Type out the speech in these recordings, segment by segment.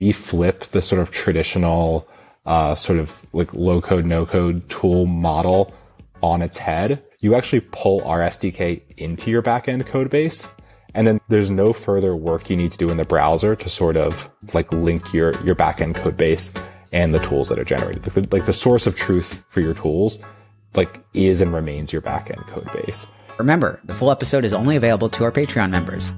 we flip the sort of traditional sort of like low code, no code tool model on its head. You actually pull our SDK into your backend code base. And then there's no further work you need to do in the browser to sort of like link your backend code base and the tools that are generated. Like the source of truth for your tools like is and remains your backend code base. Remember, the full episode is only available to our Patreon members.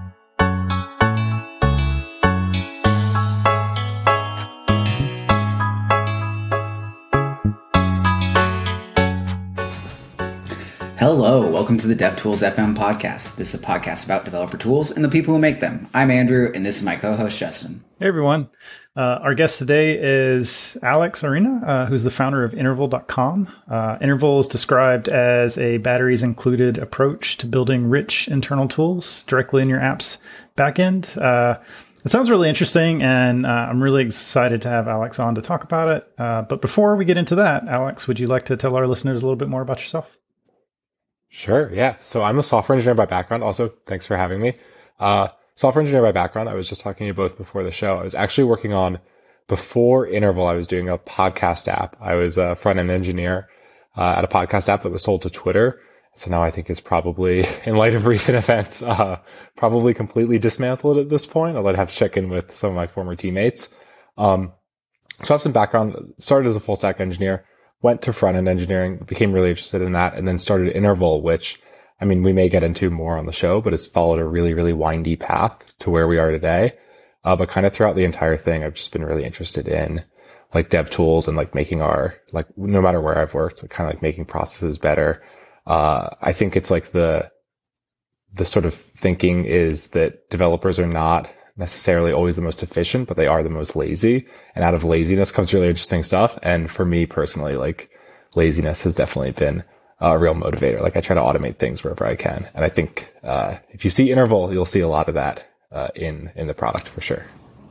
Hello, welcome to the DevTools FM podcast. This is a podcast about developer tools and the people who make them. I'm Andrew, and this is my co-host, Justin. Hey, everyone. Our guest today is Alex Arena, who's the founder of Interval.com. Interval is described as a batteries-included approach to building rich internal tools directly in your app's backend. It sounds really interesting, and I'm really excited to have Alex on to talk about it. But before we get into that, Alex, would you like to tell our listeners a little bit more about yourself? Sure. Yeah. So I'm a software engineer by background. Also, thanks for having me. Software engineer by background. I was just talking to you both before the show. I was actually working on, before Interval, I was doing a podcast app. I was a front-end engineer at a podcast app that was sold to Twitter. So now I think it's probably, in light of recent events, probably completely dismantled at this point. Although I'd have to check in with some of my former teammates. So I have some background. Started as a full-stack engineer. Went to front-end engineering, became really interested in that, and then started Interval, which, I mean, we may get into more on the show, but it's followed a really, really windy path to where we are today. But kind of throughout the entire thing, I've just been really interested in like dev tools and like making our, like, no matter where I've worked, like, kind of like making processes better. I think it's like the sort of thinking is that developers are not necessarily always the most efficient, but they are the most lazy. And out of laziness comes really interesting stuff. And for me personally, like laziness has definitely been a real motivator. Like I try to automate things wherever I can. And I think, if you see Interval, you'll see a lot of that, in the product for sure.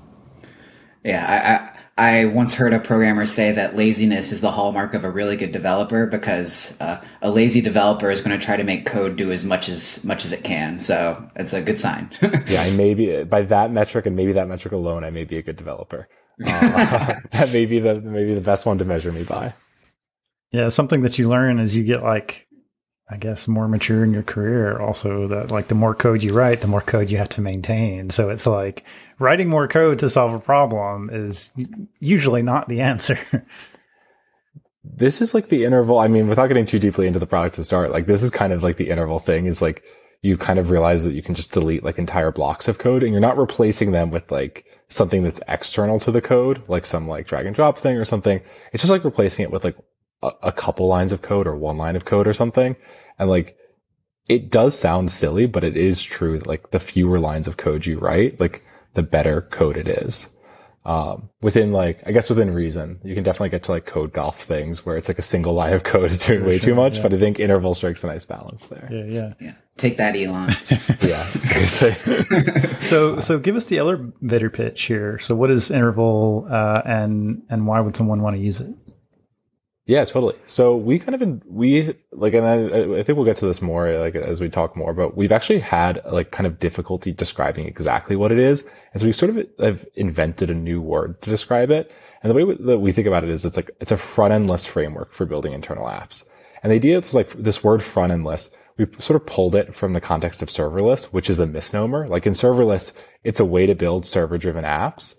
Yeah. I once heard a programmer say that laziness is the hallmark of a really good developer because a lazy developer is going to try to make code do as much as it can. So it's a good sign. Yeah, and maybe by that metric and maybe that metric alone, I may be a good developer. That may be the best one to measure me by. Yeah, something that you learn as you get like, I guess, more mature in your career. Also, that like the more code you write, the more code you have to maintain. So it's like writing more code to solve a problem is usually not the answer. This is like the Interval. I mean, without getting too deeply into the product to start, like this is kind of like the Interval thing is like you kind of realize that you can just delete like entire blocks of code and you're not replacing them with like something that's external to the code, like some like drag and drop thing or something. It's just like replacing it with like a couple lines of code or one line of code or something. And like, it does sound silly, but it is true that like the fewer lines of code you write, like the better code it is. Within reason, you can definitely get to like code golf things where it's like a single line of code is doing way too much, but I think Interval strikes a nice balance there. Yeah. Take that, Elon. Yeah, seriously. So give us the elevator pitch here. So what is Interval, and why would someone want to use it? Yeah, totally. So we kind of, and I think we'll get to this more, like, as we talk more, but we've actually had, like, kind of difficulty describing exactly what it is. And so we sort of have invented a new word to describe it. And the way that we think about it is it's a front-endless framework for building internal apps. And the idea is like this word front-endless, we sort of pulled it from the context of serverless, which is a misnomer. Like in serverless, it's a way to build server-driven apps.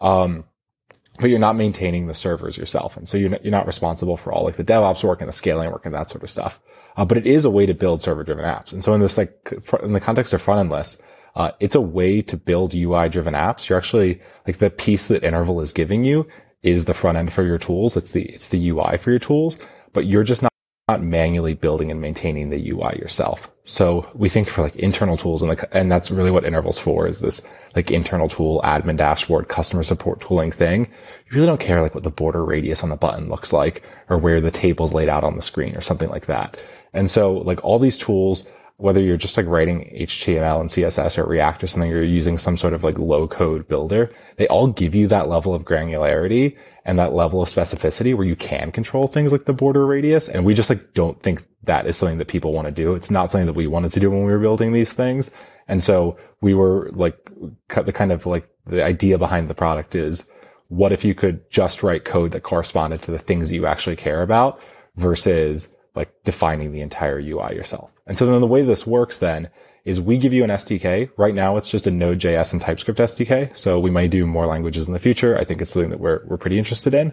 But you're not maintaining the servers yourself. And so you're not responsible for all like the DevOps work and the scaling work and that sort of stuff. But it is a way to build server driven apps. And so in this, like, in the context of front-endless, it's a way to build UI driven apps. You're actually like the piece that Interval is giving you is the front end for your tools. It's the UI for your tools, but you're just not manually building and maintaining the UI yourself. So we think for like internal tools and that's really what Interval's for, is this like internal tool, admin dashboard, customer support tooling thing. You really don't care like what the border radius on the button looks like or where the table's laid out on the screen or something like that. And so like all these tools, whether you're just like writing HTML and CSS or React or something, you're using some sort of like low code builder, they all give you that level of granularity and that level of specificity where you can control things like the border radius. And we just like don't think that is something that people want to do. It's not something that we wanted to do when we were building these things. And so we were like, the idea behind the product is, what if you could just write code that corresponded to the things that you actually care about versus like defining the entire UI yourself. And so then the way this works then is we give you an SDK. Right now it's just a Node.js and TypeScript SDK. So we might do more languages in the future. I think it's something that we're pretty interested in.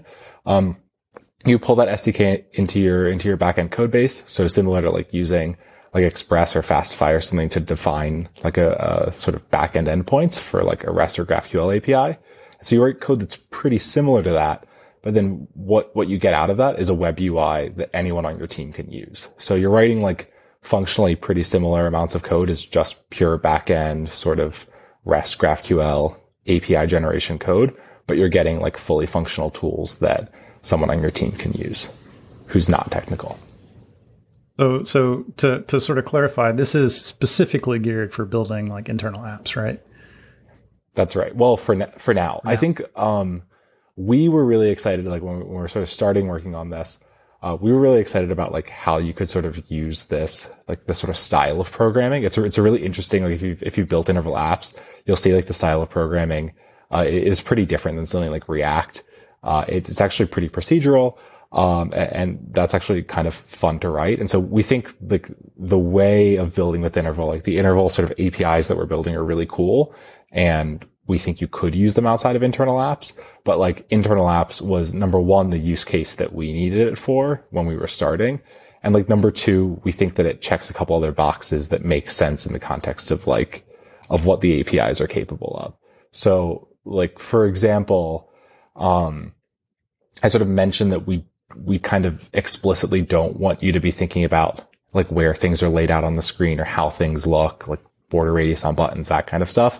You pull that SDK into your backend code base. So similar to like using like Express or Fastify or something to define like a sort of backend endpoints for like a REST or GraphQL API. So you write code that's pretty similar to that. But then what you get out of that is a web UI that anyone on your team can use. So you're writing like functionally pretty similar amounts of code as just pure backend sort of REST, GraphQL, API generation code, but you're getting like fully functional tools that someone on your team can use who's not technical. So to sort of clarify, this is specifically geared for building like internal apps, right? That's right. Well, for now, yeah. I think, we were really excited, like when we were sort of starting working on this, we were really excited about like how you could sort of use this, like the sort of style of programming. It's a really interesting, like if you've built Interval apps, you'll see like the style of programming, is pretty different than something like React. It's actually pretty procedural. And that's actually kind of fun to write. And so we think like the way of building with Interval, like the Interval sort of APIs that we're building are really cool. And we think you could use them outside of internal apps, but like internal apps was number one, the use case that we needed it for when we were starting. And like number two, we think that it checks a couple other boxes that make sense in the context of like, of what the APIs are capable of. So like, for example, I sort of mentioned that we kind of explicitly don't want you to be thinking about like where things are laid out on the screen or how things look, like border radius on buttons, that kind of stuff.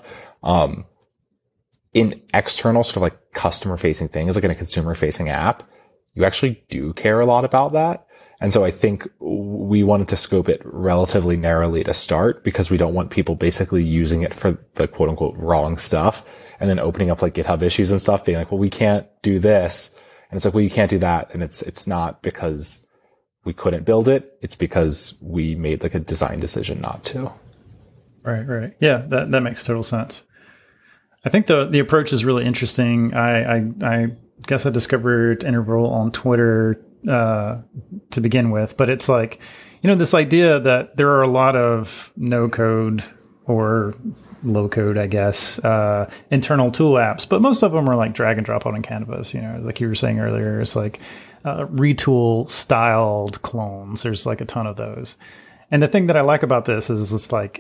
In external sort of like customer facing things, like in a consumer facing app, you actually do care a lot about that. And so I think we wanted to scope it relatively narrowly to start because we don't want people basically using it for the quote unquote wrong stuff and then opening up like GitHub issues and stuff being like, well, we can't do this. And it's like, well, you can't do that. And it's not because we couldn't build it. It's because we made like a design decision not to. Right. Yeah, that makes total sense. I think the approach is really interesting. I guess I discovered Interval on Twitter to begin with, but it's like, this idea that there are a lot of no code or low code, I guess, internal tool apps, but most of them are like drag and drop on Canvas. Like you were saying earlier, it's like retool styled clones. There's like a ton of those. And the thing that I like about this is it's like,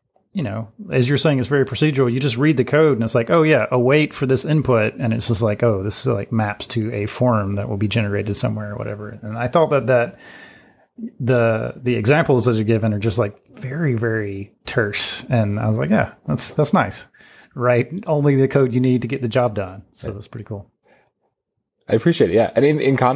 as you're saying, it's very procedural. You just read the code and it's like, oh yeah, await for this input. And it's just like, oh, this is like maps to a form that will be generated somewhere or whatever. And I thought that the examples that are given are just like very, very terse. And I was like, yeah, that's nice. Right. Only the code you need to get the job done. So that's pretty cool. I appreciate it. Yeah. And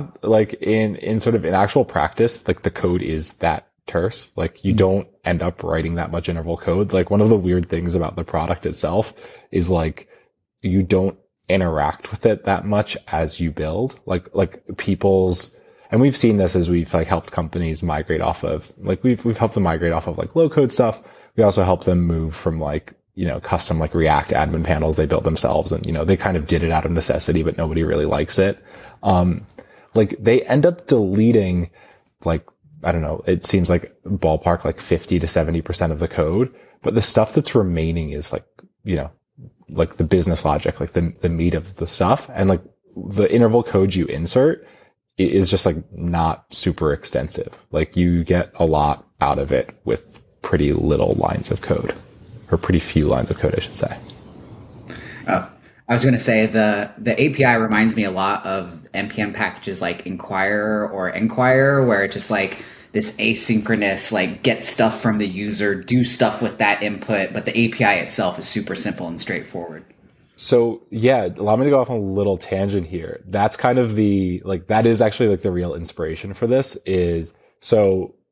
in sort of in actual practice, like the code is that terse. Like you don't end up writing that much Interval code. Like one of the weird things about the product itself is like you don't interact with it that much as you build. Like people's, and we've seen this as we've like helped companies migrate off of like we've helped them migrate off of like low code stuff. We also help them move from like custom like React admin panels they built themselves, and they kind of did it out of necessity, but nobody really likes it. Like they end up deleting like, I don't know, it seems like ballpark like 50 to 70% of the code, but the stuff that's remaining is like, like the business logic, like the meat of the stuff. And like the Interval code you insert is just like not super extensive. Like you get a lot out of it with pretty little lines of code, or pretty few lines of code, I should say. Oh, I was going to say the API reminds me a lot of NPM packages like Inquire or Enquire, where it's just like this asynchronous, like get stuff from the user, do stuff with that input, but the API itself is super simple and straightforward. So yeah, allow me to go off on a little tangent here. That's kind of that is actually like the real inspiration for this is, so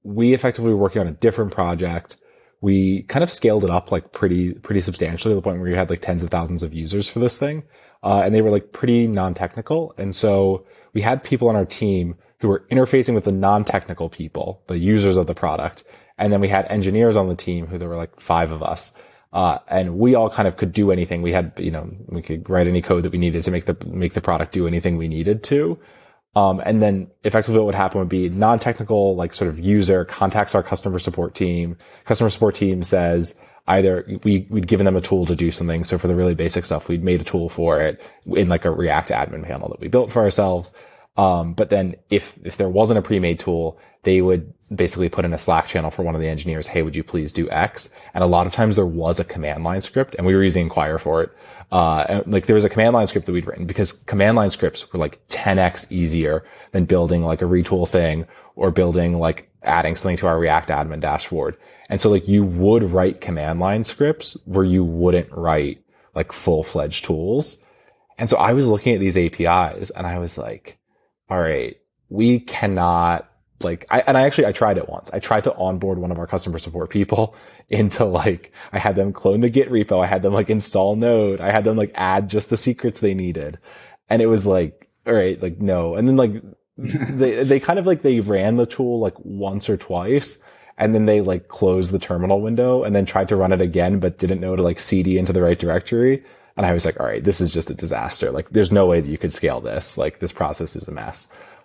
we effectively were working on a different project. We kind of scaled it up like pretty substantially to the point where we had like tens of thousands of users for this thing. And they were like pretty non-technical. And so we had people on our team who were interfacing with the non-technical people, the users of the product. And then we had engineers on the team who there were like 5 of us. And we all kind of could do anything. We had, we could write any code that we needed to make the product do anything we needed to. And then effectively what would happen would be non-technical, like sort of user contacts our customer support team. Customer support team says either we'd given them a tool to do something. So for the really basic stuff, we'd made a tool for it in like a React admin panel that we built for ourselves. But then if there wasn't a pre-made tool, they would basically put in a Slack channel for one of the engineers. Hey, would you please do X? And a lot of times there was a command line script and we were using Inquire for it. And like there was a command line script that we'd written because command line scripts were like 10x easier than building like a retool thing or building like adding something to our React admin dashboard. And so like you would write command line scripts where you wouldn't write like full-fledged tools. And so I was looking at these APIs and I was like, all right, we cannot I tried it once. I tried to onboard one of our customer support people into like, I had them clone the Git repo. I had them like install Node. I had them like add just the secrets they needed. And it was like, all right, like no. And then like they kind of like, they ran the tool like once or twice and then they like closed the terminal window and then tried to run it again, but didn't know to like CD into the right directory. And I was like, all right, this is just a disaster. Like there's no way that you could scale this. Like this process is a mess.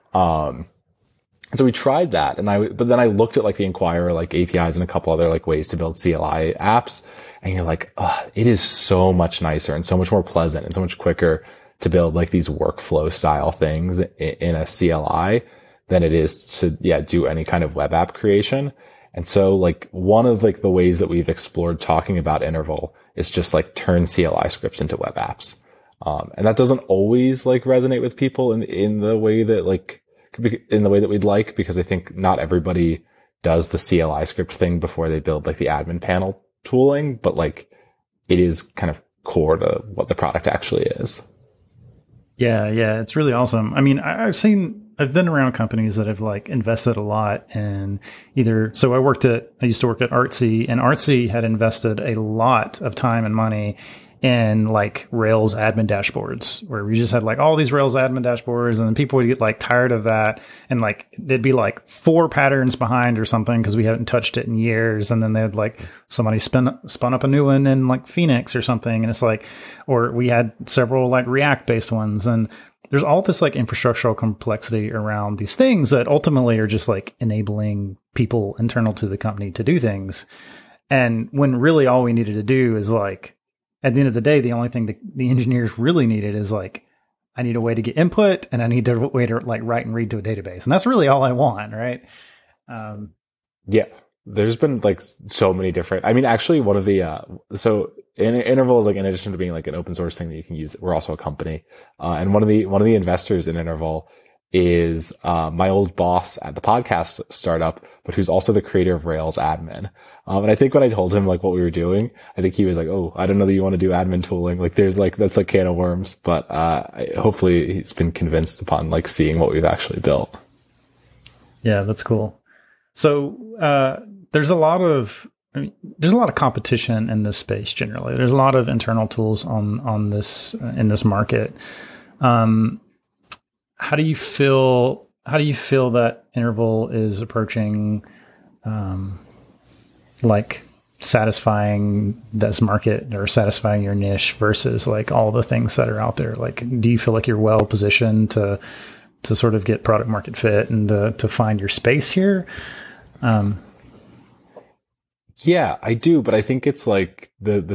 And so we tried that but then I looked at like the Inquire, like APIs and a couple other like ways to build CLI apps. And you're like, it is so much nicer and so much more pleasant and so much quicker to build like these workflow style things in a CLI than it is to, do any kind of web app creation. And so like one of like the ways that we've explored talking about Interval is just like turn CLI scripts into web apps. And that doesn't always like resonate with people in the way that we'd like, because I think not everybody does the CLI script thing before they build like the admin panel tooling, but like it is kind of core to what the product actually is. Yeah. It's really awesome. I mean, I've been around companies that have like invested a lot in so I used to work at Artsy, and Artsy had invested a lot of time and money in like Rails admin dashboards, where we just had like all these Rails admin dashboards, and then people would get like tired of that, and like they'd be like 4 patterns behind or something because we hadn't touched it in years, and then they'd like somebody spun up a new one in like Phoenix or something, and it's like, or we had several like React based ones, and there's all this like infrastructural complexity around these things that ultimately are just like enabling people internal to the company to do things, and when really all we needed to do is like, at the end of the day, the only thing that the engineers really needed is like, I need a way to get input and I need a way to like write and read to a database. And that's really all I want. Right. Yes. There's been like so many different, I mean, actually one of the, so Interval is like, in addition to being like an open source thing that you can use, we're also a company. And one of the investors in Interval is, my old boss at the podcast startup, but who's also the creator of Rails admin. And I think when I told him like what we were doing, I think he was like, oh, I don't know that you want to do admin tooling. Like there's like, that's like can of worms, but, hopefully he's been convinced upon like seeing what we've actually built. Yeah, that's cool. So, there's a lot of competition in this space generally. There's a lot of internal tools on this, in this market. How do you feel that Interval is approaching, like satisfying this market or satisfying your niche versus like all the things that are out there? Like, do you feel like you're well positioned to sort of get product market fit and to find your space here? Yeah, I do. But I think it's like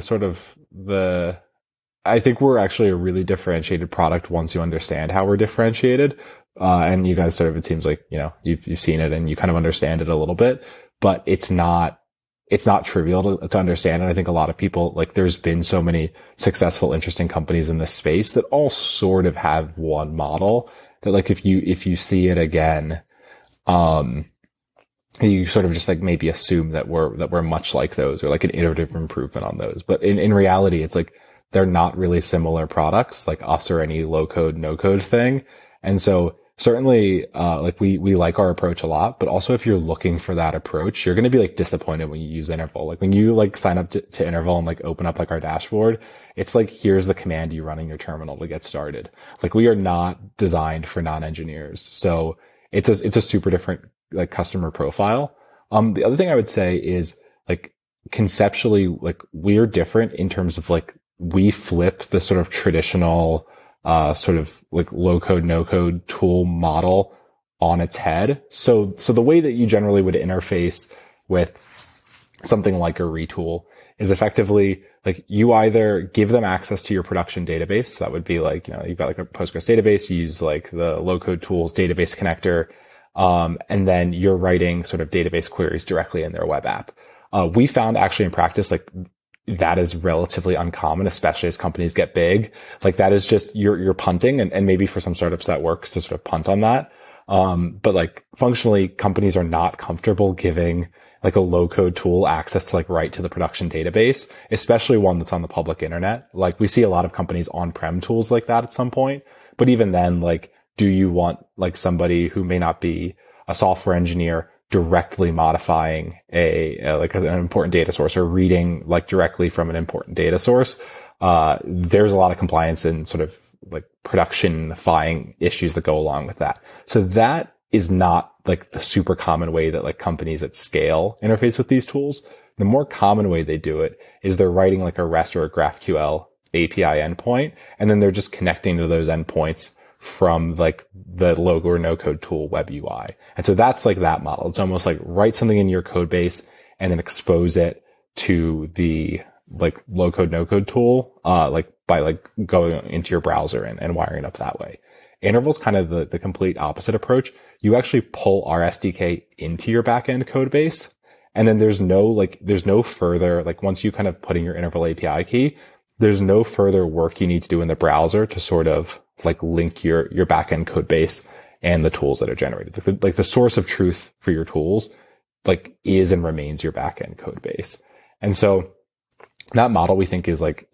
I think we're actually a really differentiated product once you understand how we're differentiated. And you guys sort of, it seems like, you've seen it and you kind of understand it a little bit, but it's not trivial to understand. And I think a lot of people, like, there's been so many successful, interesting companies in this space that all sort of have one model that, like, if you see it again, you sort of just like maybe assume that we're much like those or like an iterative improvement on those. But in reality, it's like, they're not really similar products like us or any low code, no code thing. And so certainly, like we like our approach a lot, but also if you're looking for that approach, you're going to be like disappointed when you use Interval. Like when you like sign up to Interval and like open up like our dashboard, it's like, here's the command you run in your terminal to get started. Like we are not designed for non-engineers. So it's a super different like customer profile. The other thing I would say is like conceptually, like we're different in terms of like we flip the sort of traditional sort of like low code, no code tool model on its head. So the way that you generally would interface with something like a retool is effectively like you either give them access to your production database. So that would be like, you've got like a Postgres database, you use like the low code tools database connector. And then you're writing sort of database queries directly in their web app. We found actually in practice, like that is relatively uncommon, especially as companies get big. Like that is just, you're punting and maybe for some startups that works to sort of punt on that. But like functionally companies are not comfortable giving like a low code tool access to like write to the production database, especially one that's on the public internet. Like we see a lot of companies on-prem tools like that at some point, but even then, like, do you want like somebody who may not be a software engineer directly modifying like an important data source or reading like directly from an important data source? There's a lot of compliance and sort of like productionifying issues that go along with that. So that is not like the super common way that like companies at scale interface with these tools. The more common way they do it is they're writing like a REST or a GraphQL API endpoint, and then they're just connecting to those endpoints from like the low or no code tool web UI. And so that's like that model. It's almost like write something in your code base and then expose it to the like low code, no code tool, like by like going into your browser and wiring it up that way. Interval's kind of the complete opposite approach. You actually pull our SDK into your backend code base. And then there's no further, like once you kind of put in your Interval API key, there's no further work you need to do in the browser to sort of like link your backend code base and the tools that are generated. Like the source of truth for your tools, like is and remains your backend code base. And so that model we think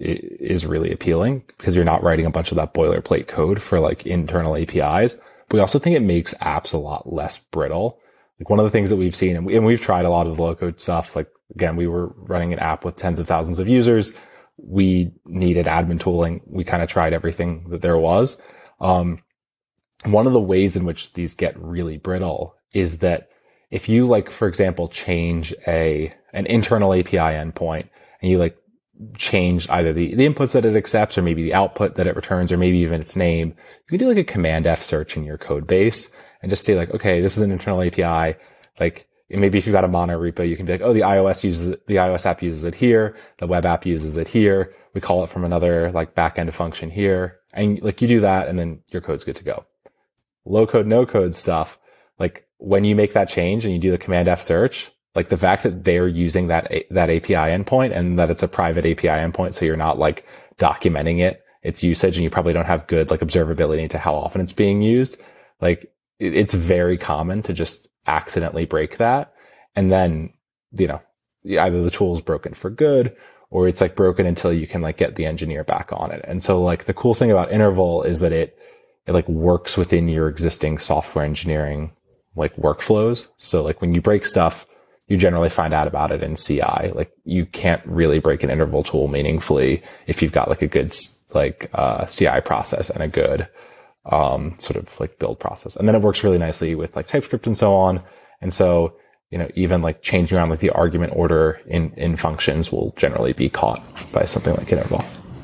is really appealing because you're not writing a bunch of that boilerplate code for like internal APIs. But we also think it makes apps a lot less brittle. Like one of the things that we've seen, and we've tried a lot of the low code stuff. Like again, we were running an app with tens of thousands of users. We needed admin tooling. We kind of tried everything that there was. One of the ways in which these get really brittle is that if you like, for example, change an internal API endpoint and you like change either the inputs that it accepts or maybe the output that it returns or maybe even its name, you can do like a command F search in your code base and just say like, okay, this is an internal API. Like maybe if you've got a mono repo, you can be like, oh, the iOS app uses it here. The web app uses it here. We call it from another like backend function here. And like you do that and then your code's good to go. Low code, no code stuff. Like when you make that change and you do the command F search, like the fact that they're using that API endpoint and that it's a private API endpoint. So you're not like documenting its usage and you probably don't have good like observability into how often it's being used. Like it's very common to just accidentally break that. And then, either the tool is broken for good or it's like broken until you can like get the engineer back on it. And so like the cool thing about Interval is that it like works within your existing software engineering like workflows. So like when you break stuff, you generally find out about it in CI. Like you can't really break an Interval tool meaningfully if you've got like a good like CI process and a good sort of like build process. And then it works really nicely with like TypeScript and so on. And so, even like changing around like the argument order in functions will generally be caught by something like Interval.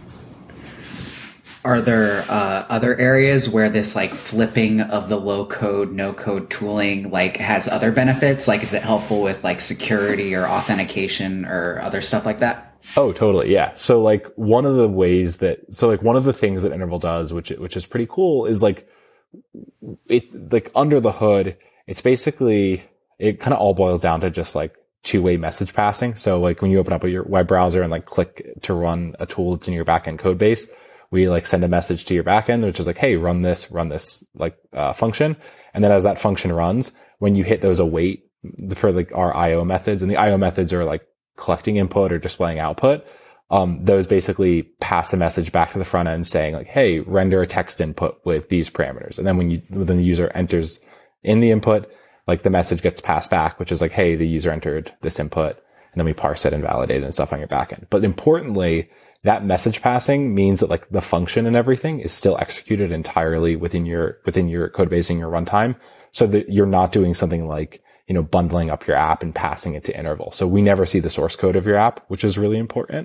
Are there other areas where this like flipping of the low code, no code tooling like has other benefits? Like, is it helpful with like security or authentication or other stuff like that? Oh, totally. Yeah. So like one of the things that Interval does, which is pretty cool is like it like under the hood, it's basically, it kind of all boils down to just like two-way message passing. So like when you open up your web browser and like click to run a tool that's in your backend code base, we like send a message to your backend, which is like, hey, run this like function. And then as that function runs, when you hit those await for like our IO methods, and the IO methods are like collecting input or displaying output, those basically pass a message back to the front end saying like, hey, render a text input with these parameters. And then when the user enters in the input, like the message gets passed back, which is like, hey, the user entered this input, and then we parse it and validate it and stuff on your backend. But importantly, that message passing means that like the function and everything is still executed entirely within your code base and your runtime, so that you're not doing something like, bundling up your app and passing it to interval. So we never see the source code of your app, which is really important.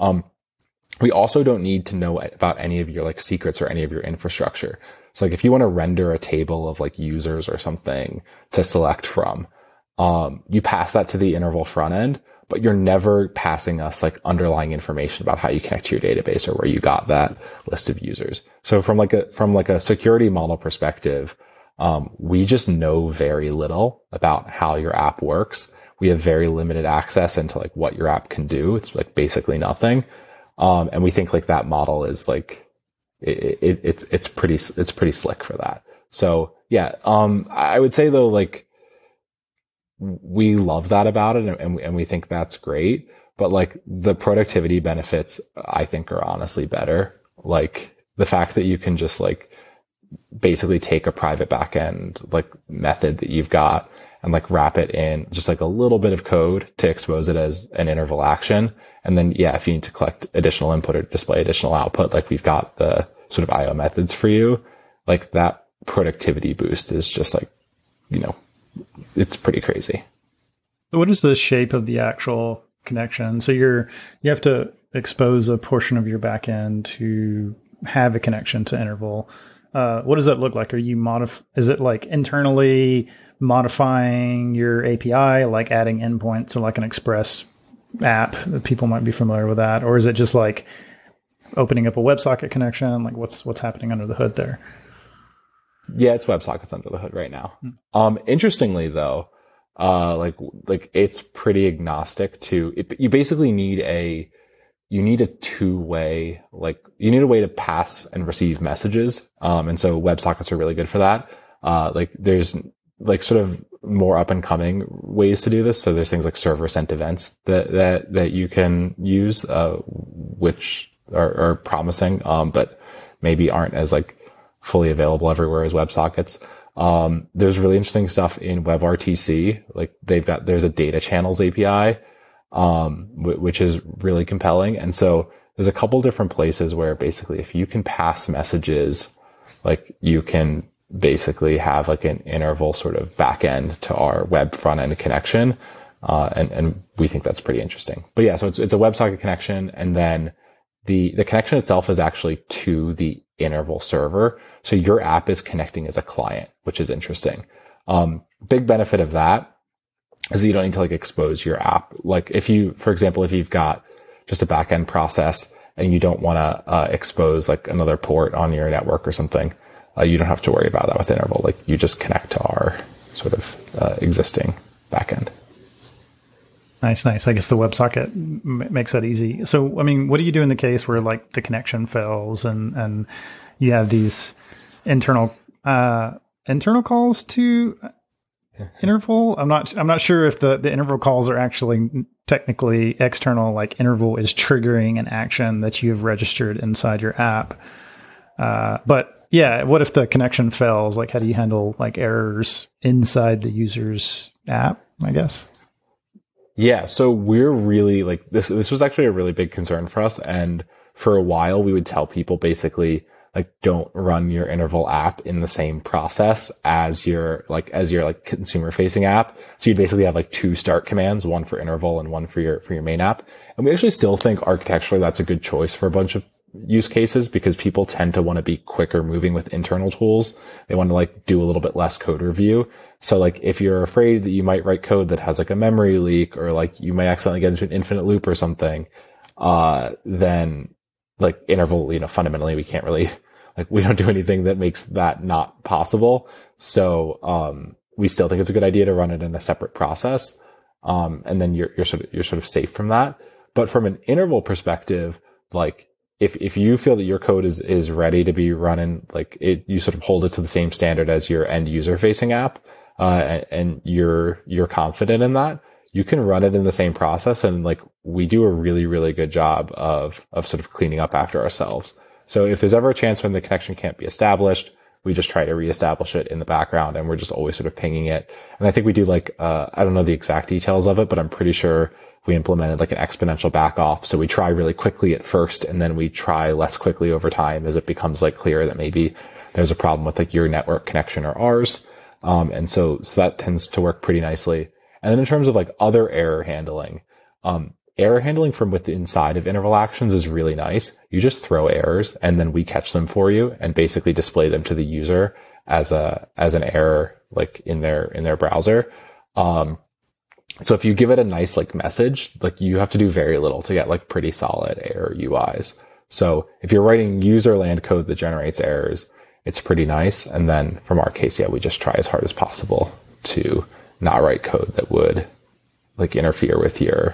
We also don't need to know about any of your like secrets or any of your infrastructure. So like if you want to render a table of like users or something to select from, you pass that to the interval front end, but you're never passing us like underlying information about how you connect to your database or where you got that list of users. So from like a security model perspective, we just know very little about how your app works. We have very limited access into like what your app can do. It's like basically nothing. And we think like that model is like, it's pretty slick for that. So yeah, I would say though, like we love that about it and we think that's great, but like the productivity benefits I think are honestly better. Like the fact that you can just like basically take a private backend like method that you've got and like wrap it in just like a little bit of code to expose it as an interval action. And then, yeah, if you need to collect additional input or display additional output, like we've got the sort of IO methods for you. Like that productivity boost is just like, it's pretty crazy. So what is the shape of the actual connection? So you have to expose a portion of your backend to have a connection to interval. What does that look like? Is it like internally modifying your API, like adding endpoints to like an Express app that people might be familiar with that? Or is it just like opening up a WebSocket connection? Like what's happening under the hood there? Yeah, it's WebSockets under the hood right now. Interestingly though, like it's pretty agnostic to it. You basically need a two-way, like you need a way to pass and receive messages. And so WebSockets are really good for that. Like there's like sort of more up and coming ways to do this. So there's things like server sent events that you can use, which are promising, but maybe aren't as like fully available everywhere as WebSockets. There's really interesting stuff in WebRTC. Like there's a data channels API, which is really compelling. And so there's a couple different places where basically if you can pass messages, like you can basically have like an interval sort of backend to our web front end connection. And we think that's pretty interesting. But yeah, so it's a WebSocket connection. And then the connection itself is actually to the interval server. So your app is connecting as a client, which is interesting. Big benefit of that is you don't need to like expose your app. Like for example, if you've got just a backend process and you don't want to expose like another port on your network or something, you don't have to worry about that with interval. Like you just connect to our sort of existing backend. Nice. I guess the WebSocket makes that easy. So, I mean, what do you do in the case where like the connection fails and you have these internal calls to interval? I'm not sure if the interval calls are actually technically external, like interval is triggering an action that you have registered inside your app. But yeah, what if the connection fails? Like how do you handle like errors inside the user's app, I guess? Yeah. So we're really like this was actually a really big concern for us. And for a while we would tell people basically like, don't run your interval app in the same process as your consumer facing app. So you'd basically have like two start commands, one for interval and one for your main app. And we actually still think architecturally that's a good choice for a bunch of use cases because people tend to want to be quicker moving with internal tools. They want to like do a little bit less code review. So like if you're afraid that you might write code that has like a memory leak or like you might accidentally get into an infinite loop or something, then like interval, fundamentally we can't really, like we don't do anything that makes that not possible. So, we still think it's a good idea to run it in a separate process. And then you're sort of safe from that. But from an interval perspective, like if you feel that your code is ready to be running, like you sort of hold it to the same standard as your end user facing app, and you're confident in that, you can run it in the same process. And like, we do a really, really good job of sort of cleaning up after ourselves. So if there's ever a chance when the connection can't be established, we just try to reestablish it in the background, and we're just always sort of pinging it. And I think we do like, I don't know the exact details of it, but I'm pretty sure we implemented like an exponential back off. So we try really quickly at first, and then we try less quickly over time as it becomes like clear that maybe there's a problem with like your network connection or ours. And so that tends to work pretty nicely. And then in terms of like other error handling from within inside of interval actions is really nice. You just throw errors and then we catch them for you and basically display them to the user as an error, like in their browser. So if you give it a nice like message, like you have to do very little to get like pretty solid error UIs. So if you're writing user land code that generates errors, it's pretty nice. And then from our case, yeah, we just try as hard as possible to not write code that would like interfere with your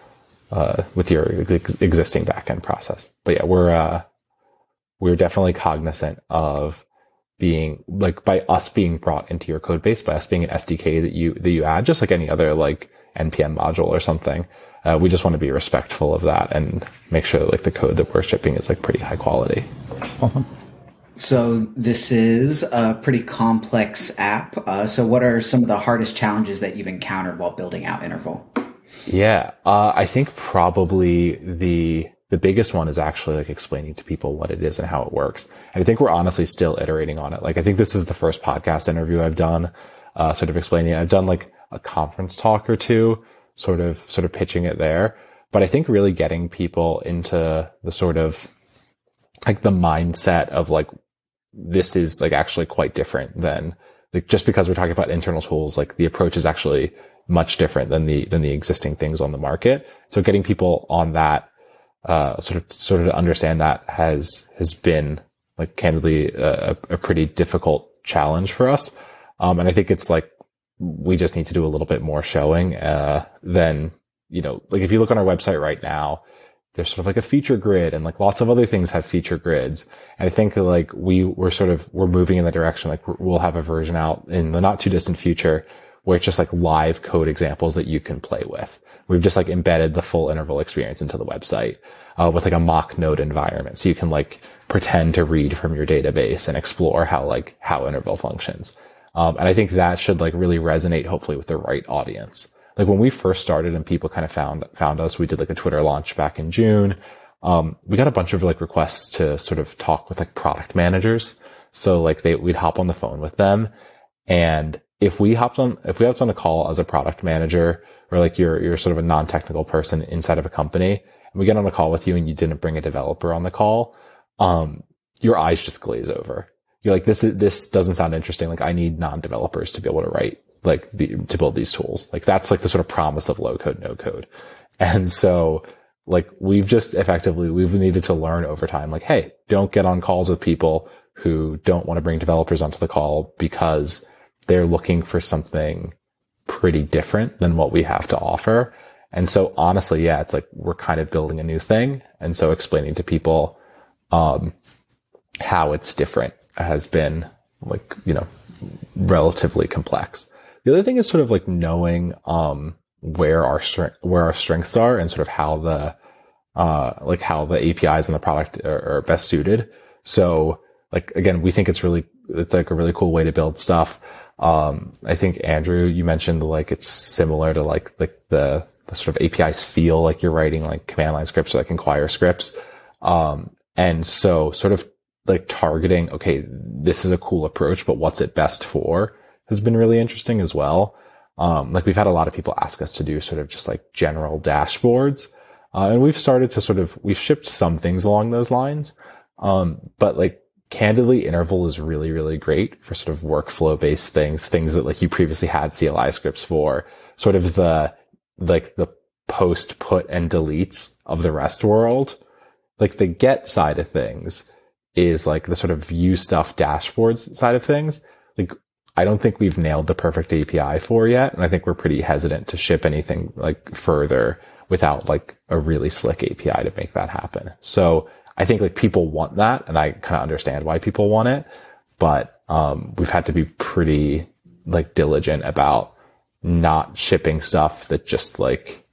existing backend process. But yeah, we're definitely cognizant of being like, by us being brought into your code base, by us being an SDK that you add, just like any other like NPM module or something. We just want to be respectful of that and make sure that like the code that we're shipping is like pretty high quality. Awesome. So this is a pretty complex app. So what are some of the hardest challenges that you've encountered while building out Interval? Yeah, I think probably the biggest one is actually like explaining to people what it is and how it works. And I think we're honestly still iterating on it. Like, I think this is the first podcast interview I've done, sort of explaining it. I've done like a conference talk or two, sort of pitching it there. But I think really getting people into the sort of like the mindset of like, this is like actually quite different than like, just because we're talking about internal tools, like the approach is actually much different than the existing things on the market. So getting people on that, sort of to understand that has been like candidly a pretty difficult challenge for us. And I think it's like, we just need to do a little bit more showing, than, you know, like if you look on our website right now, there's sort of like a feature grid and like lots of other things have feature grids. And I think that like we're moving in the direction, like we'll have a version out in the not too distant future where it's just like live code examples that you can play with. We've just like embedded the full interval experience into the website, with like a mock node environment. So you can like pretend to read from your database and explore how interval functions. And I think that should like really resonate hopefully with the right audience. Like when we first started and people kind of found us, we did like a Twitter launch back in June. We got a bunch of like requests to sort of talk with like product managers. So like we'd hop on the phone with them. And if we hopped on a call as a product manager or like you're sort of a non-technical person inside of a company and we get on a call with you and you didn't bring a developer on the call, your eyes just glaze over. You're like, this doesn't sound interesting. Like I need non-developers to be able to write, to build these tools. Like that's like the sort of promise of low code, no code. And so like we've needed to learn over time, like, hey, don't get on calls with people who don't want to bring developers onto the call because they're looking for something pretty different than what we have to offer. And so honestly, yeah, it's like we're kind of building a new thing. And so explaining to people, how it's different has been like, you know, relatively complex. The other thing is sort of like knowing, where our strengths are and sort of how the APIs and the product are best suited. So like, again, we think it's like a really cool way to build stuff. I think Andrew, you mentioned like it's similar to like the sort of APIs feel like you're writing like command line scripts or like inquire scripts. And so sort of like targeting, okay, this is a cool approach, but what's it best for has been really interesting as well. Like we've had a lot of people ask us to do sort of just like general dashboards. And we've shipped some things along those lines. But like candidly, Interval is really, really great for sort of workflow based things that like you previously had CLI scripts for, sort of the post, put and deletes of the REST world. Like the get side of things is like the sort of view stuff dashboards side of things. Like I don't think we've nailed the perfect API for yet. And I think we're pretty hesitant to ship anything like further without like a really slick API to make that happen. So I think like people want that and I kind of understand why people want it, but, we've had to be pretty like diligent about, not shipping stuff that just like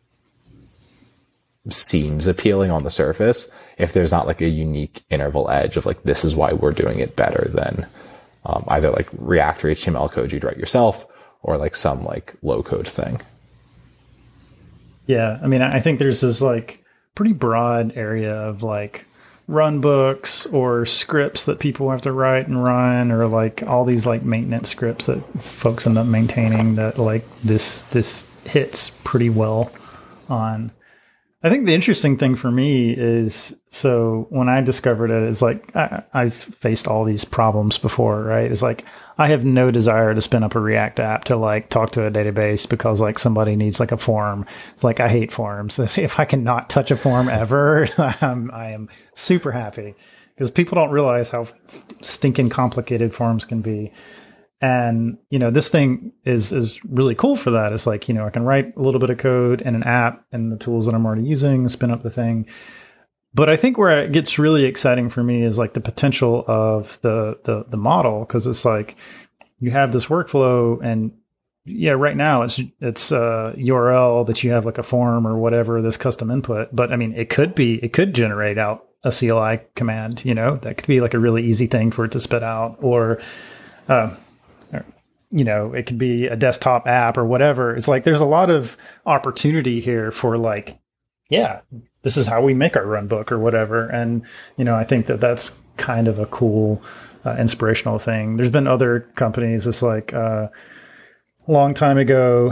seems appealing on the surface if there's not like a unique interval edge of like, this is why we're doing it better than either like React or HTML code you'd write yourself or like some like low code thing. Yeah. I mean, I think there's this like pretty broad area of like run books or scripts that people have to write and run, or like all these like maintenance scripts that folks end up maintaining that like this hits pretty well on. I think the interesting thing for me is, so when I discovered it, is like I've faced all these problems before, right? It's like I have no desire to spin up a React app to like talk to a database because like somebody needs like a form. It's like I hate forms. If I can not touch a form ever, I am super happy, because people don't realize how stinking complicated forms can be. And, you know, this thing is really cool for that. It's like, you know, I can write a little bit of code in an app and the tools that I'm already using, spin up the thing. But I think where it gets really exciting for me is like the potential of the model, because it's like you have this workflow, and yeah, right now it's URL that you have like a form or whatever, this custom input. But I mean, it could generate out a CLI command, you know, that could be like a really easy thing for it to spit out, or you know, it could be a desktop app or whatever. It's like there's a lot of opportunity here for like, yeah, this is how we make our run book or whatever. And, you know, I think that that's kind of a cool inspirational thing. There's been other companies. It's like a long time ago,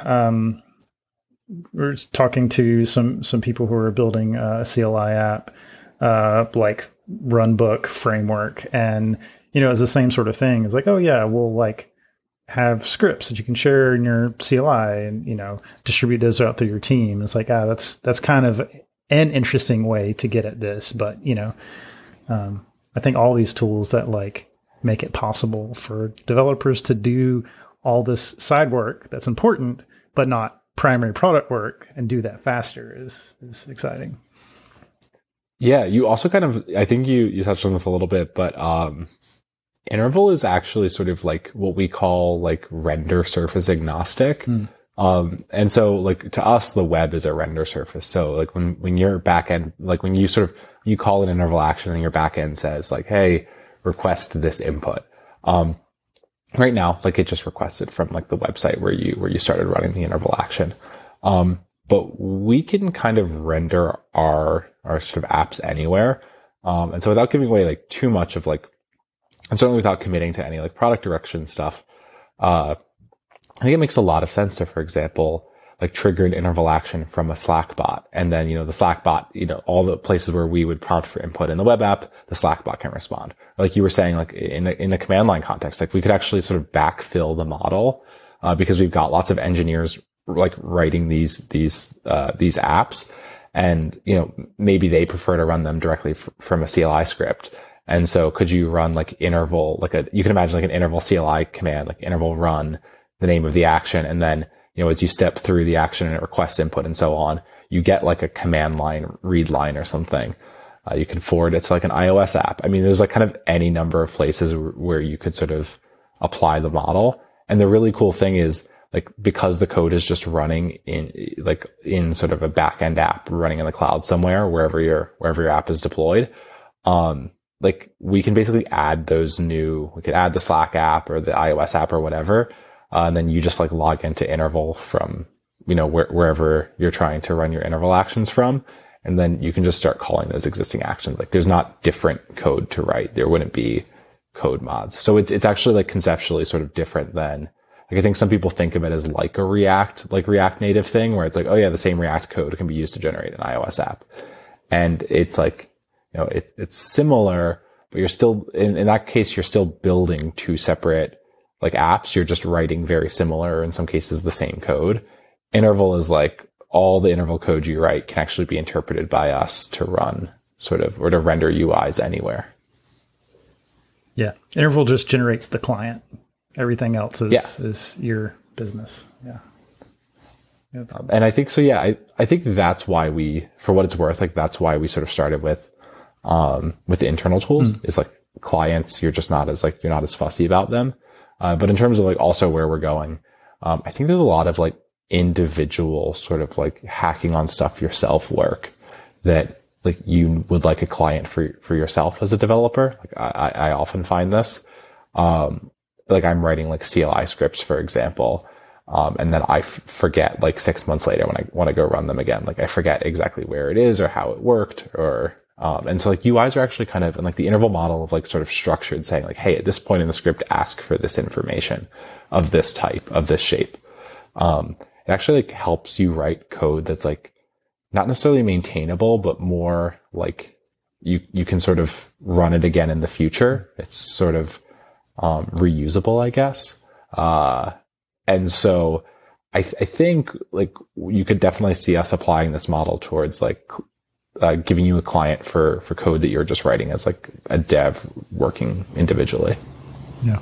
we were talking to some people who are building a CLI app, like Runbook framework. And, you know, it's the same sort of thing. It's like, oh yeah, we'll like have scripts that you can share in your CLI and, you know, distribute those out through your team. It's like, that's kind of an interesting way to get at this. But, you know, I think all these tools that like make it possible for developers to do all this side work that's important, but not primary product work, and do that faster is exciting. Yeah. You also kind of, I think you touched on this a little bit, but, Interval is actually sort of like what we call like render surface agnostic. And so like to us, the web is a render surface. So like when your backend, like when you call an interval action and your backend says like, hey, request this input. Right now, like it just requested from like the website where you started running the interval action. But we can kind of render our sort of apps anywhere. And so without giving away like too much of like, and certainly without committing to any like product direction stuff, I think it makes a lot of sense to, for example, like trigger an interval action from a Slack bot. And then, you know, the Slack bot, you know, all the places where we would prompt for input in the web app, the Slack bot can respond. Like you were saying, like in a command line context, like we could actually sort of backfill the model, because we've got lots of engineers like writing these apps. And, you know, maybe they prefer to run them directly from a CLI script. And so could you run like interval, you can imagine like an interval CLI command, like interval run, the name of the action. And then, you know, as you step through the action and it requests input and so on, you get like a command line, read line or something. You can forward it to like an iOS app. I mean, there's like kind of any number of places where you could sort of apply the model. And the really cool thing is like, because the code is just running in sort of a backend app running in the cloud somewhere, wherever your app is deployed, like we can basically add we could add the Slack app or the iOS app or whatever. And then you just like log into interval from, you know, wherever you're trying to run your interval actions from. And then you can just start calling those existing actions. Like there's not different code to write. There wouldn't be code mods. So it's actually like conceptually sort of different than, like I think some people think of it as like a React Native thing where it's like, oh yeah, the same React code can be used to generate an iOS app. And it's like, you know, it's similar, but you're still, in that case, you're still building two separate like apps. You're just writing very similar, or in some cases, the same code. Interval is like all the interval code you write can actually be interpreted by us to run sort of, or to render UIs anywhere. Yeah. Interval just generates the client. Everything else is your business. Yeah. And I think so. Yeah, I think that's why for what it's worth, like that's why we sort of started with the internal tools is like clients. You're not as fussy about them. But in terms of like also where we're going, I think there's a lot of like individual sort of like hacking on stuff yourself work that like you would like a client for yourself as a developer. Like I often find this, like I'm writing like CLI scripts, for example. And then I forget like 6 months later when I want to go run them again, like I forget exactly where it is or how it worked and so like UIs are actually kind of in like the interval model of like sort of structured, saying like, hey, at this point in the script, ask for this information of this type, of this shape. It actually like helps you write code that's like not necessarily maintainable, but more like you can sort of run it again in the future. It's sort of, reusable, I guess. And so I think like you could definitely see us applying this model towards like, giving you a client for code that you're just writing as like a dev working individually. Yeah.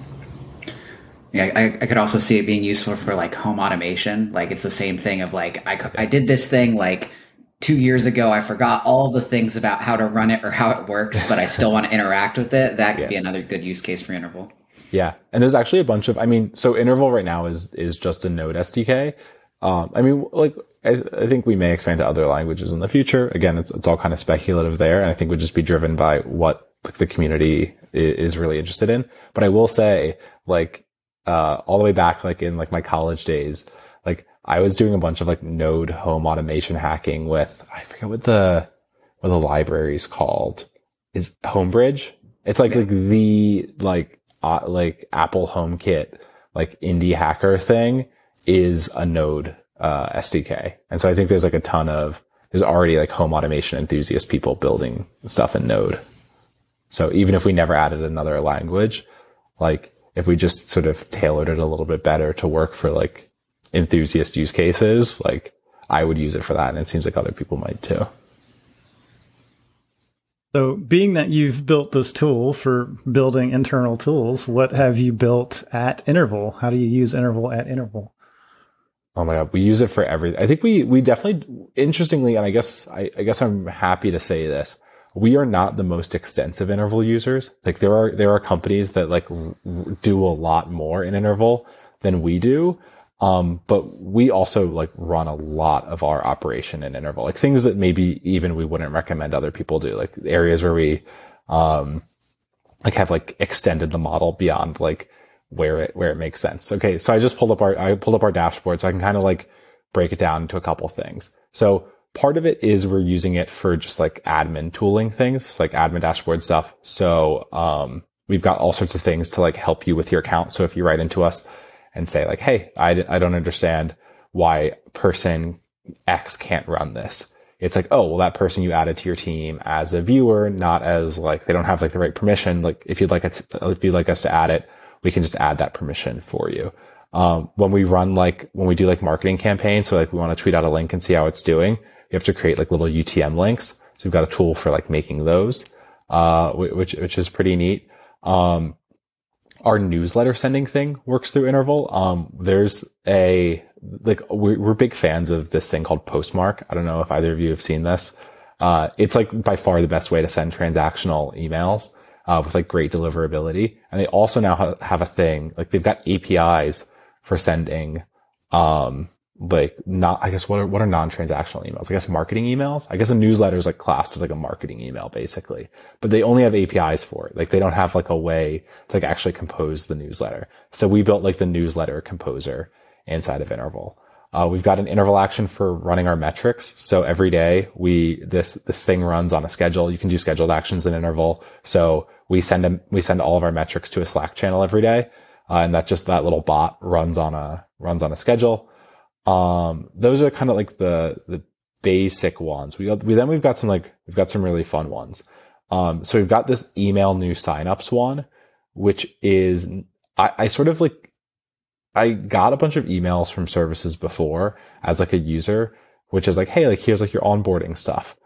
Yeah, I could also see it being useful for like home automation. Like it's the same thing of like, I did this thing like 2 years ago. I forgot all the things about how to run it or how it works, but I still want to interact with it. That could be another good use case for Interval. Yeah. And there's actually a bunch of, so Interval right now is just a Node SDK. Like I think we may expand to other languages in the future. Again, it's all kind of speculative there. And I think would just be driven by what the community is really interested in. But I will say like, all the way back, like in like my college days, like I was doing a bunch of like Node home automation hacking with, I forget what the library's called, is Homebridge. It's like, the Apple HomeKit, like indie hacker thing is a Node, SDK. And so I think there's like there's already like home automation enthusiast people building stuff in Node. So even if we never added another language, like if we just sort of tailored it a little bit better to work for like enthusiast use cases, like I would use it for that. And it seems like other people might too. So being that you've built this tool for building internal tools, what have you built at Interval? How do you use Interval at Interval? Oh my God. We use it for everything. I think we definitely, interestingly, and I guess I'm happy to say this, we are not the most extensive Interval users. Like there are companies that like do a lot more in Interval than we do. But we also like run a lot of our operation in Interval, like things that maybe even we wouldn't recommend other people do, like areas where we, like have like extended the model beyond like where it makes sense. Okay. So I pulled up our dashboard so I can kind of like break it down into a couple things. So part of it is we're using it for just like admin tooling things, like admin dashboard stuff. So, we've got all sorts of things to like help you with your account. So if you write into us and say like, hey, I don't understand why person X can't run this. It's like, oh, well, that person you added to your team as a viewer, not as like, they don't have like the right permission. Like if you'd like us to add it, we can just add that permission for you. When we do like marketing campaigns, so like we want to tweet out a link and see how it's doing, you have to create like little UTM links. So we've got a tool for like making those, which is pretty neat. Our newsletter sending thing works through Interval. We're big fans of this thing called Postmark. I don't know if either of you have seen this. It's like by far the best way to send transactional emails, with like great deliverability. And they also now have a thing, like they've got APIs for sending, what are non-transactional emails? I guess marketing emails. I guess a newsletter is like classed as like a marketing email basically, but they only have APIs for it. Like they don't have like a way to like actually compose the newsletter. So we built like the newsletter composer inside of Interval. We've got an Interval action for running our metrics. So every day this thing runs on a schedule. You can do scheduled actions in Interval. So we send all of our metrics to a Slack channel every day. And that little bot runs on a schedule. Those are kind of like the basic ones. We've got some really fun ones. So we've got this email new signups one, which is, I got a bunch of emails from services before as like a user, which is like, hey, like here's like your onboarding stuff.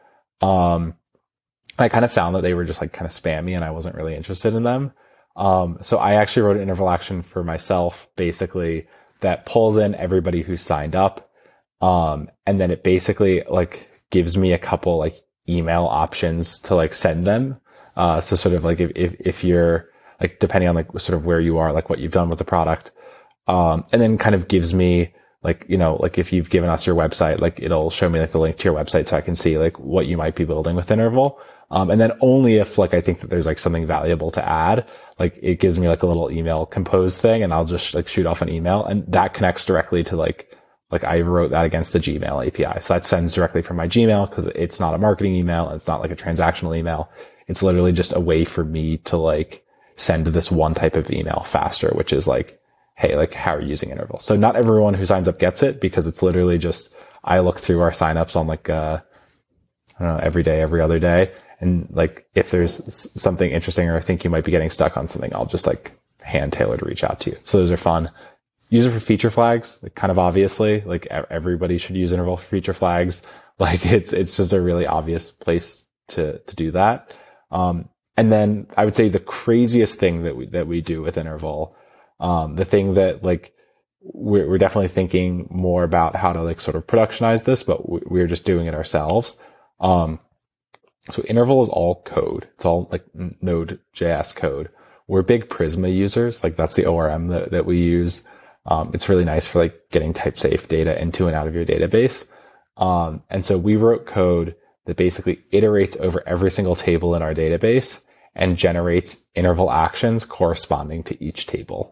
I kind of found that they were just like kind of spammy and I wasn't really interested in them. So I actually wrote an Interval action for myself, basically, that pulls in everybody who's signed up. And then it basically like gives me a couple like email options to like send them. So sort of like if you're like, depending on like sort of where you are, like what you've done with the product, And then kind of gives me like, like if you've given us your website, like it'll show me like the link to your website so I can see like what you might be building with Interval. And then only if like I think that there's like something valuable to add, like it gives me like a little email compose thing, and I'll just like shoot off an email, and that connects directly to like I wrote that against the Gmail API. So that sends directly from my Gmail because it's not a marketing email. It's not like a transactional email. It's literally just a way for me to like send this one type of email faster, which is like, hey, like how are you using Interval? So not everyone who signs up gets it, because it's literally just, I look through our signups on like, I don't know, every day, every other day. And like, if there's something interesting or I think you might be getting stuck on something, I'll just like hand tailor to reach out to you. So those are fun. Use it for feature flags, like kind of obviously, like everybody should use Interval for feature flags. Like it's just a really obvious place to do that. And then I would say the craziest thing that we do with Interval, the thing that like we're definitely thinking more about how to like sort of productionize this, but we're just doing it ourselves. So Interval is all code. It's all like Node.js code. We're big Prisma users. Like that's the ORM that we use. It's really nice for like getting type safe data into and out of your database. And so we wrote code that basically iterates over every single table in our database and generates interval actions corresponding to each table.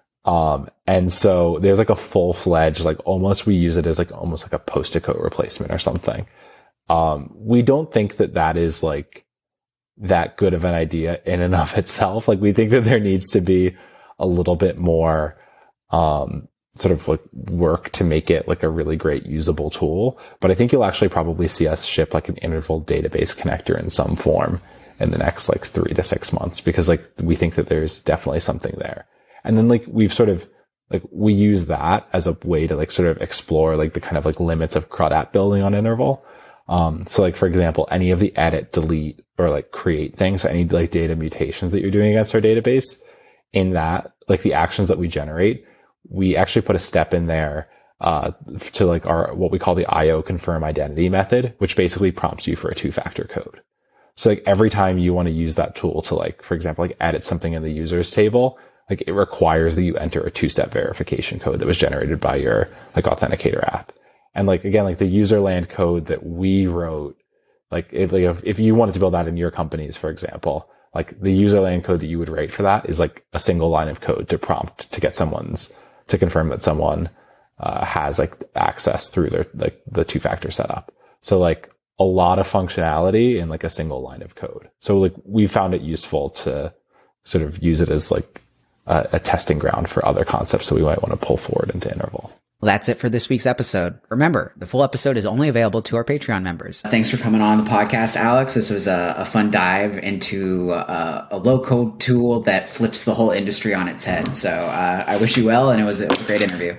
And so there's like a full-fledged, like almost, we use it as like almost like a post-it code replacement or something. We don't think that is like that good of an idea in and of itself. Like we think that there needs to be a little bit more, sort of like work to make it like a really great usable tool. But I think you'll actually probably see us ship like an Interval database connector in some form in the next like 3 to 6 months, because like we think that there's definitely something there. And then like we've sort of like, we use that as a way to like sort of explore like the kind of like limits of CRUD app building on Interval. So like, for example, any of the edit, delete, or like create things, so any like data mutations that you're doing against our database, in that, like the actions that we generate, we actually put a step in there, to like our, what we call the IO confirm identity method, which basically prompts you for a 2-factor code. So like every time you want to use that tool to like, for example, like edit something in the users table, like it requires that you enter a 2-step verification code that was generated by your like authenticator app. And like, again, like the user land code that we wrote, like if you wanted to build that in your companies, for example, like the user land code that you would write for that is like a single line of code to prompt to get to confirm that someone has like access through their, like the 2-factor setup. So like a lot of functionality in like a single line of code. So like we found it useful to sort of use it as like a testing ground for other concepts that we might want to pull forward into Interval. Well, that's it for this week's episode. Remember, the full episode is only available to our Patreon members. Thanks for coming on the podcast, Alex. This was a fun dive into a low-code tool that flips the whole industry on its head. So I wish you well, and it was a great interview.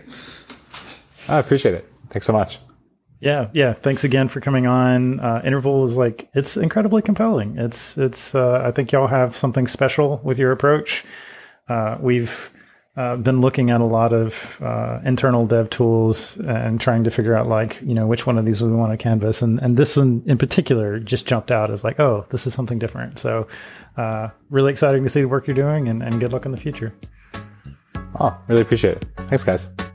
I appreciate it. Thanks so much. Yeah. Thanks again for coming on. Interval is like, it's incredibly compelling. It's I think y'all have something special with your approach. We've been looking at a lot of internal dev tools and trying to figure out like, which one of these we want to canvas. And this one in particular just jumped out as like, oh, this is something different. So really exciting to see the work you're doing, and good luck in the future. Oh, really appreciate it. Thanks, guys.